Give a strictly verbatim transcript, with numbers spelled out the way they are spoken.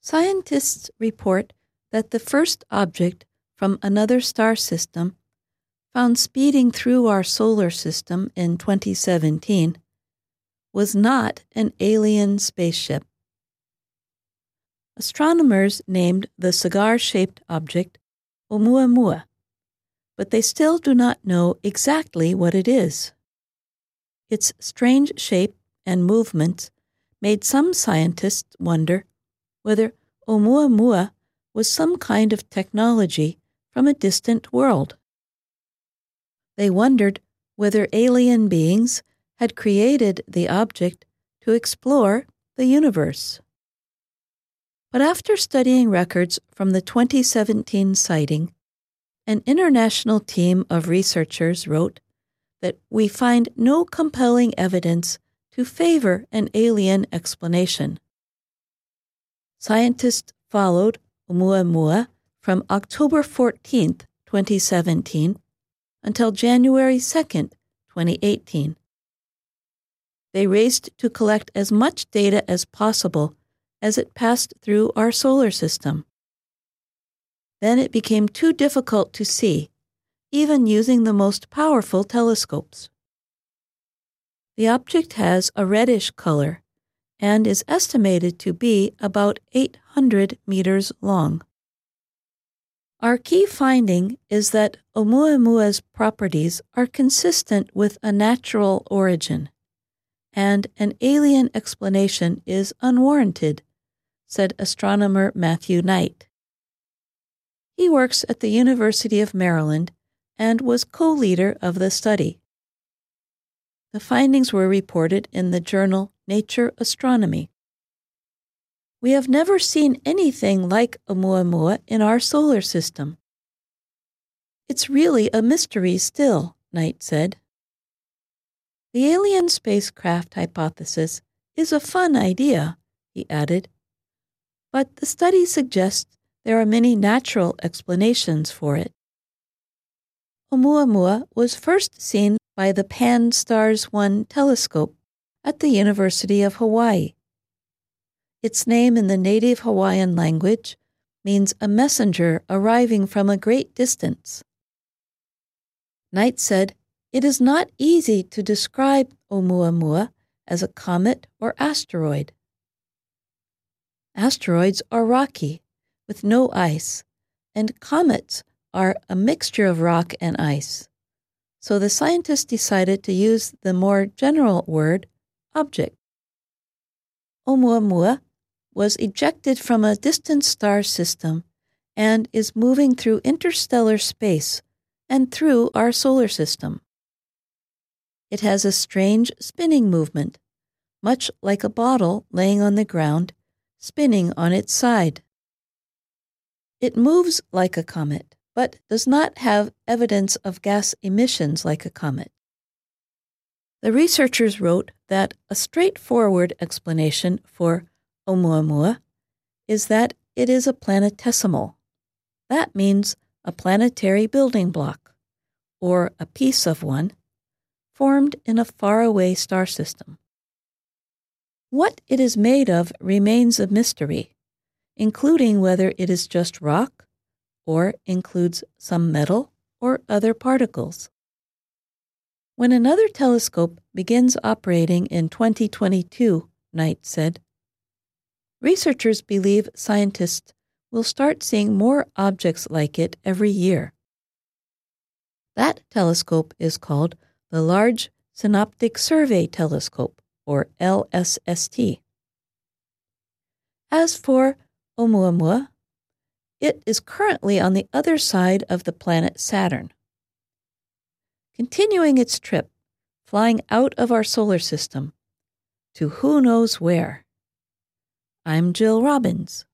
Scientists report that the first object from another star system, found speeding through our solar system in twenty seventeen, was not an alien spaceship. Astronomers named the cigar-shaped object Oumuamua, but they still do not know exactly what it is. Its strange shape and movements made some scientists wonder whether Oumuamua was some kind of technology from a distant world. They wondered whether alien beings had created the object to explore the universe. But after studying records from the twenty seventeen sighting, an international team of researchers wrote that we find no compelling evidence to favor an alien explanation. Scientists followed Oumuamua from October fourteenth, twenty seventeen, until January second, twenty eighteen. They raced to collect as much data as possible as it passed through our solar system. Then it became too difficult to see, even using the most powerful telescopes. The object has a reddish color and is estimated to be about eight hundred meters long. Our key finding is that Oumuamua's properties are consistent with a natural origin, and an alien explanation is unwarranted, said astronomer Matthew Knight. He works at the University of Maryland and was co-leader of the study. The findings were reported in the journal Nature Astronomy. We have never seen anything like Oumuamua in our solar system. It's really a mystery still, Knight said. The alien spacecraft hypothesis is a fun idea, he added, but the study suggests there are many natural explanations for it. Oumuamua was first seen by the Pan-STARRS one telescope at the University of Hawaii. Its name in the native Hawaiian language means a messenger arriving from a great distance. Knight said, "It is not easy to describe Oumuamua as a comet or asteroid. Asteroids are rocky, with no ice, and comets are a mixture of rock and ice. So the scientists decided to use the more general word, object. Oumuamua was ejected from a distant star system and is moving through interstellar space and through our solar system. It has a strange spinning movement, much like a bottle laying on the ground, spinning on its side. It moves like a comet, but does not have evidence of gas emissions like a comet. The researchers wrote that a straightforward explanation for Oumuamua is that it is a planetesimal. That means a planetary building block, or a piece of one, formed in a faraway star system. What it is made of remains a mystery, including whether it is just rock or includes some metal or other particles. When another telescope begins operating in twenty twenty-two, Knight said, researchers believe scientists will start seeing more objects like it every year. That telescope is called the Large Synoptic Survey Telescope, or L S S T. As for Oumuamua, it is currently on the other side of the planet Saturn, continuing its trip, flying out of our solar system to who knows where. I'm Jill Robbins.